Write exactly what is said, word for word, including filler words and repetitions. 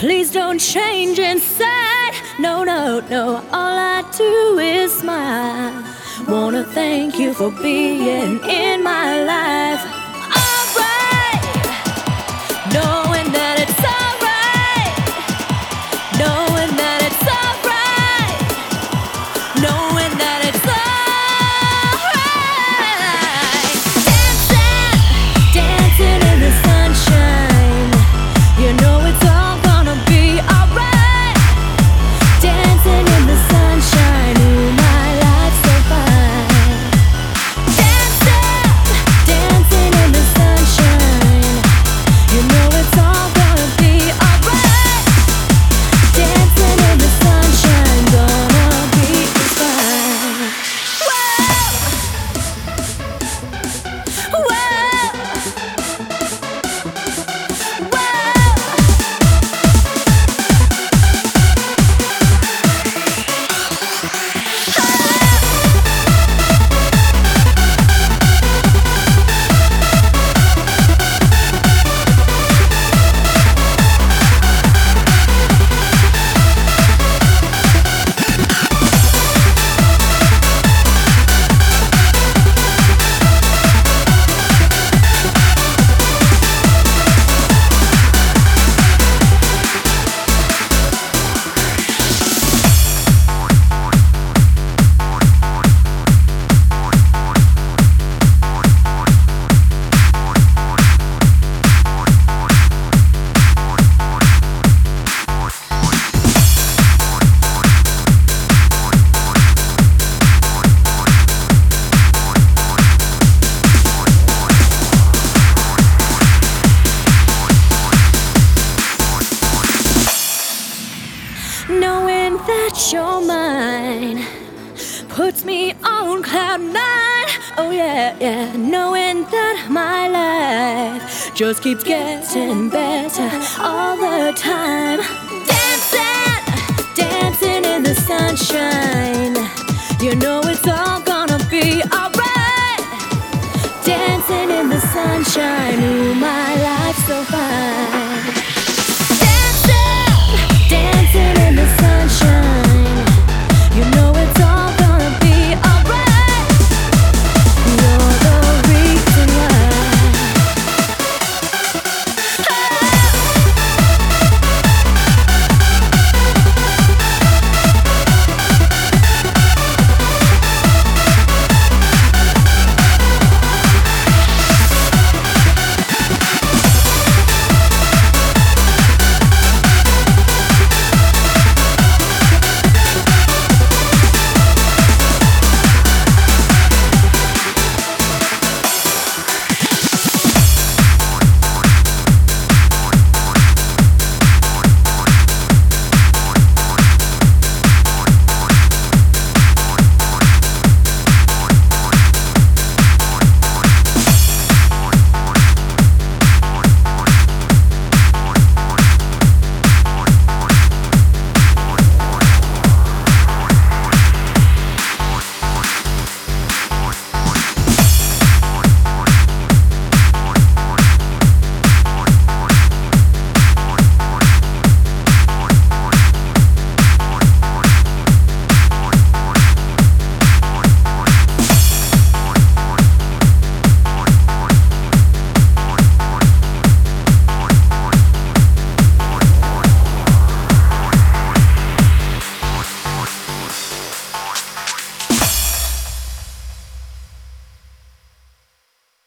Please don't change inside. No, no, no, all I do is smile. Wanna thank you for being in my life. Alright, knowing that it's alright, knowing that it's alright, knowing that it's alright. Dancing, dancing in the sunshine. You know it's all gonna be alright. Dancing in the sunshine, ooh, my life's so fine. Dancing, dancing in the sunshine. You know it's all gonna be alright. Dancing in the sunshine, gonna be fine. Whoa, whoa, whoa. Knowing that you're mine puts me on cloud nine. Oh yeah, yeah. Knowing that my life just keeps getting better all the time. Dancing, dancing in the sunshine. You know it's all gonna be alright. Dancing in the sunshine, ooh, my life's so fine.